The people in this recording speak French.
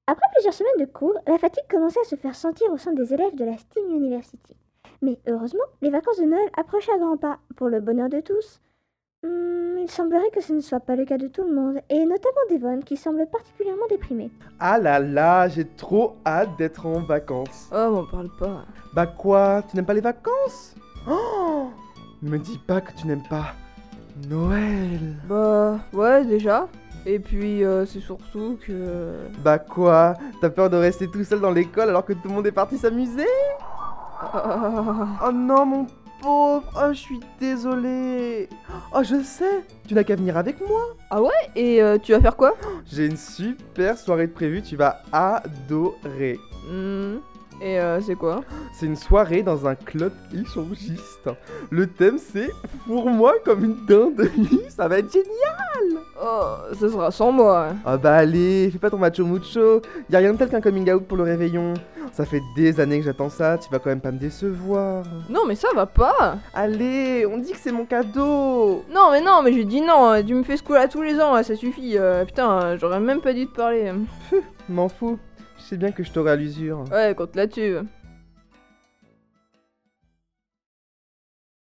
Après plusieurs semaines de cours, la fatigue commençait à se faire sentir au sein des élèves de la Steam University. Mais heureusement, les vacances de Noël approchaient à grands pas, pour le bonheur de tous. Il semblerait que ce ne soit pas le cas de tout le monde, et notamment d'Evon, qui semble particulièrement déprimée. Ah là là, j'ai trop hâte d'être en vacances. Oh, m'en parle pas. Bah quoi, tu n'aimes pas les vacances? Oh, ne me dis pas que tu n'aimes pas Noël. Bah, ouais, déjà. Et puis, c'est surtout que... Bah quoi, t'as peur de rester tout seul dans l'école alors que tout le monde est parti s'amuser? Oh non, mon pauvre, oh je suis désolé. Oh je sais, tu n'as qu'à venir avec moi. Ah ouais? Et tu vas faire quoi? J'ai une super soirée de prévue, tu vas adorer. Et c'est quoi? C'est une soirée dans un club échangiste. Le thème c'est « Pour moi comme une dinde ». Ça va être génial. Oh, ce sera sans moi. Ah bah allez, fais pas ton macho mucho. Y'a rien de tel qu'un coming out pour le réveillon. Ça fait des années que j'attends ça, tu vas quand même pas me décevoir. Non, mais ça va pas. Allez, on dit que c'est mon cadeau. Non, mais j'ai dit non. Tu me fais ce coup-là tous les ans, ça suffit. Putain, j'aurais même pas dû te parler. M'en fous, je sais bien que je t'aurai à l'usure. Ouais, compte là-dessus.